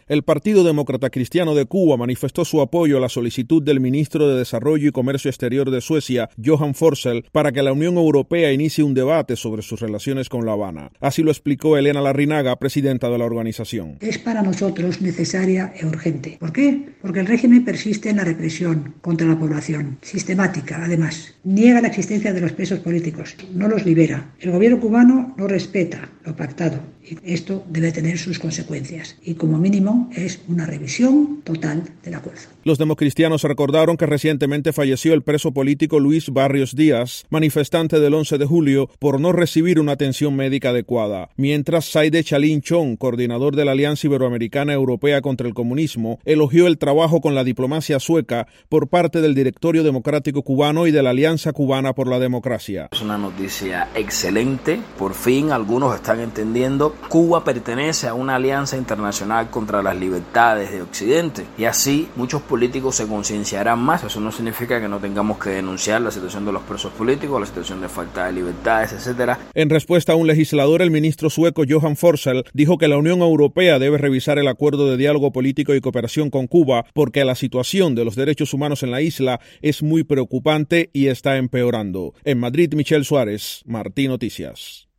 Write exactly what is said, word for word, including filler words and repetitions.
El Partido Demócrata Cristiano de Cuba manifestó su apoyo a la solicitud del ministro de Desarrollo y Comercio Exterior de Suecia, Johan Forssell, para que la Unión Europea inicie un debate sobre sus relaciones con La Habana. Así lo explicó Elena Larrinaga, presidenta de la organización. Es para nosotros necesaria e urgente. ¿Por qué? Porque el régimen persiste en la represión contra la población, sistemática además. Niega la existencia de los presos políticos, no los libera. El gobierno cubano no respeta lo pactado y esto debe tener sus consecuencias. Y como mínimo es una revisión total del acuerdo. Los democristianos recordaron que recientemente falleció el preso político Luis Barrios Díaz, manifestante del once de julio, por no recibir una atención médica adecuada. Mientras Saide Chalín Chong, coordinador de la Alianza Iberoamericana Europea contra el Comunismo, elogió el trabajo con la diplomacia sueca por parte del Directorio Democrático Cubano y de la Alianza Cubana por la Democracia. Es una noticia excelente. Por fin algunos están entendiendo. Cuba pertenece a una alianza internacional contra las libertades de Occidente y así muchos políticos se concienciarán más. Eso no significa que no tengamos que denunciar la situación de los presos políticos, la situación de falta de libertades, etcétera. En respuesta a un legislador, el ministro sueco Johan Forssell dijo que la Unión Europea debe revisar el acuerdo de diálogo político y cooperación con Cuba porque la situación de los derechos humanos en la isla es muy preocupante y está empeorando. En Madrid, Michelle Suárez, Martí Noticias.